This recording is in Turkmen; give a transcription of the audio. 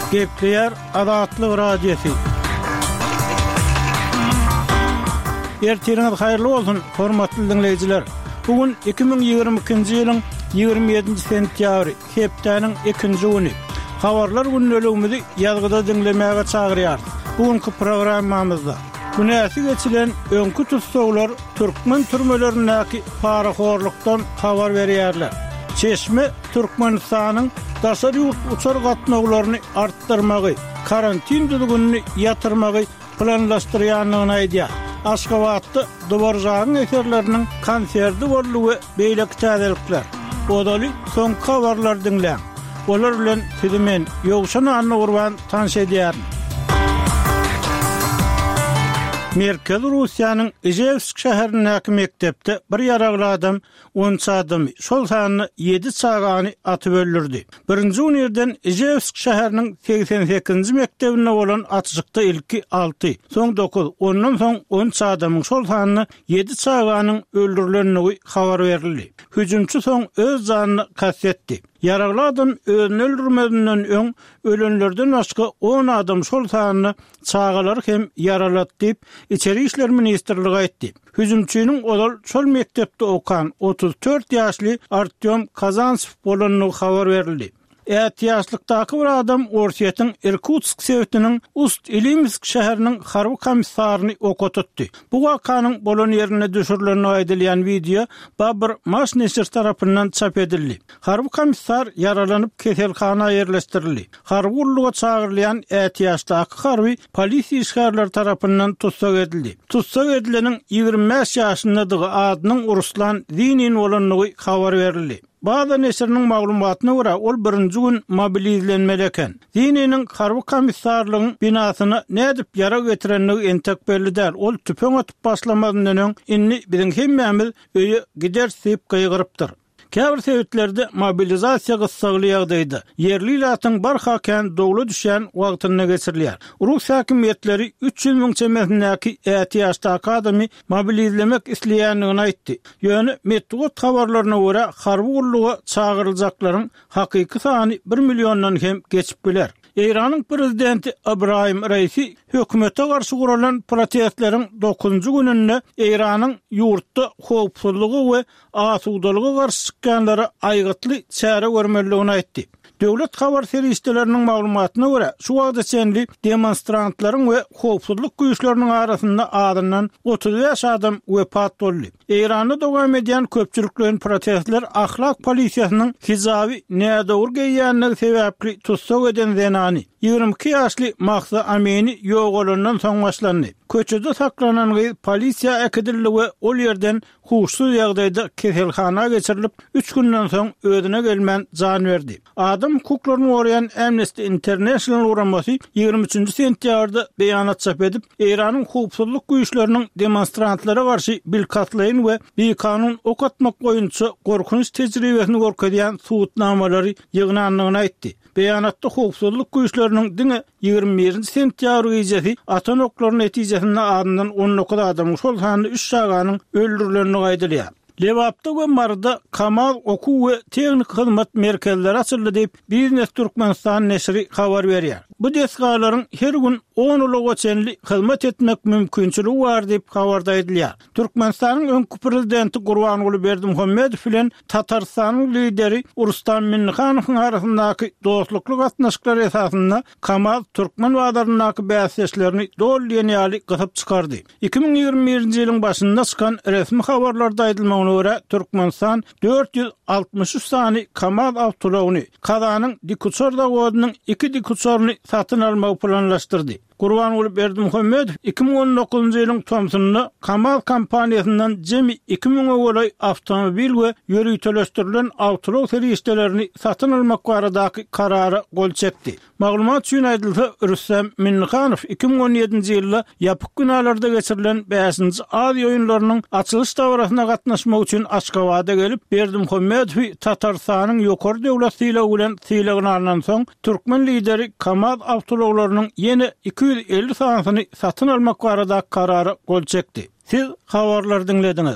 Gepleyer Adatlyk Radiosu. Ertiriniz hayırlı olsun, hormatly dinleyijiler. Bugün 2022-nji ýylyň 27 sentýabry, hepdeniň 2-nji güni. Habarlar günnäligimizi ýazgyda dinlemäge çagyrýar. Bugünkü programmamyzda günäsi geçilen öňkü tutsaglar türkmen türmelerindäki paraxorlukdan habar berýärler. Çeşme Türkmenistanyň daşary ýurt uçar gatnaglaryny artdyrmagy, karantin düzgünini ýatyrmagy planlaşdyrýanlygyny aýdýar. Aşgabatda Dwarjagyň eserleriniň konserdi bolýugy beýleki täzelikler. Odaly soňky habarlar dinleň. Olar bilen sizimen Ýogşan Anna Urban tanış edýär. Merkez Russiýanyň Ijevsk şäherindäki mektepde bir ýaragly adam 10 adam şol sanyny 7 çagany atyp öldürdi. Birinji ýerden Ijevsk şäheriniň 88-nji mektebine bolan atjykda ilki 6, soň 9, ondan soň 10 adamyň şol sanyny 7 çaganyň öldürilenligi habar berildi. Hüjümçi soň öz janyny kastetdi. Yaragly adam özüni öldürmedinden öň ölenlerden başga 10 adam şol sanyny çagalary hem yaralatdy diýip İçeri İşler Ministrligi aýtdy. Hüjümçiniň olal şol mektepde okan 34 ýaşly Artyom Kazantsev bolanlygy habar berildi. Ýaşlykdaky bir adam Orsiýetiň Irkutsk sewtiniň Ust-Ilimsk şäheriniň harby komissaryny ok tutdy. Bu wakanyň bolan ýerine düşürilen aýdylýan video Babur Maş neşir tarapyndan çap edildi. Harby komissar yaralanyp keselhana ýerleşdirildi. Harby ulluga çagyrylýan ýaşdaky harby polisiýa işgärleri tarapyndan tutsak edildi. Tutsak edileniň 25 ýaşyndaky adynyň Ruslan Zinin bolanlygy habar berildi. Bazı neşirinin maglumatyna görä ol birinji gün mobilizlenmeli eken. Zininiň harby komissarlygyň binasyna nädip yara getirenligi entek belli däl. Ol tüpeň atyp başlamadyndan öň inni biziň hemmämiz öýe gider sep gaýgyrypdyr. Käbir sebäplerde mobilizasiýa gysgaly ýagdaýda yerli ilatyň barhaken dogly düşen wagtyna geçirilýär. Rus häkimetleri 300 000 çemesindäki ýaşdaky adamy mobilizlemek isleýänligini aýtdy. Ýöne medeniýet habarlaryna görä harby ulluga çagyryljaklaryň hakyky sany 1 milyondan hem geçip biler. İran'ın prezidenti Ibrahim Raisi hökümete karşı kurulan protestlerin 9-njy gününde İran'ın yurtda howpsuzlygy we asudalygy karşı çykkanlara aýgytly çäre görmeligini aýtdy. Döwlet habar serişdeleriniň maglumatyna görä şu wagtda senli demonstrantlaryň we howpsuzlyk güýçleriniň arasynda adından 35 adam wepat boldy. İranda dowam edýän köpçülikleriň protestler ahlak polisiýasynyň hizaby nädowr geýänligi sebäpli tutsak eden zenany 22 ýaşly Mahsa Amini ýogalandan soň başlandy. Köçede saklanan polisiýa ekidildi we ol ýerden huşsuz ýagdaýda keselhana geçirilip 3 günden soň ödüne gelmän jan berdi. Adam hukuklaryny goraýan Amnesty International uramasy 23 sentýarda beýanat çap edip, Iranyň howpsuzlyk güýçleriniň demonstrantlara garşy bilkatlaýyn we bir-kanun ok atmak goýunça gorkunç tejribesini gorkedýän suwutnamalary ýygnanlygyny aýtdy. Beýanatda howpsuzlyk güýçleriniň diňe 21 sentýabr gecesi atan oklaryň netijesinde adından 19 adam şol sanyny 3 çaganyň öldürilenligi aýdylýar. Lewapda we Marda Kamal oku we teknik hyzmat merkezleri açyldy diýip Biznes Türkmenistan neşri habar berýär. Bu desgalaryň her gün 10 ulyga çenli hyzmat etmek mümkinçiligi bar diýip habarda edilýär. Türkmenistanyň öňkü prezidenti Gurbanuly Berdimuhammedow bilen Tatarstanyň lideri Rustam Minnihanowyň arasyndaky dostlukly gatnaşyklar esasynda Kamal Türkmen wagtlaryndaky bäsleşlerini dolýan ýaly gysyp çykardy. 2021-nji ýylyň başynda çykan resmi habarlarda aýdylmagyna görä Türkmenistan 463 sany Kamal Abdullahyny Kazanyň Dikuçorda godynyň 2 dikuçoryny satyn almagy planlaşdyrdy. Gurbanuly Berdimuhammedow 2019-njy ýylyň tomsunyna Kamal kompaniýasyndan jemi 2000 goly awtomobil we ýörüýteleşdirilen awtolog serişdelerini satyn almak baradaky karara gol çekdi. Maglumat üçin aýdylsa, Rustam Minnihanow 2017-nji ýylda ýapyk günalarda geçirilen 5-nji Aziýa oýunlarynyň açylyş dawrasyna gatnaşmak üçin Aşgabatda gelip Berdimuhammedow Tatarstanyň ýokary döwletiyle bilen sylagyny alnan soň türkmen lideri Kamal Abdullahyň ýene 250 sanyny satyn almak barada karara gol çekdi. Siz habarlar dinlediňiz.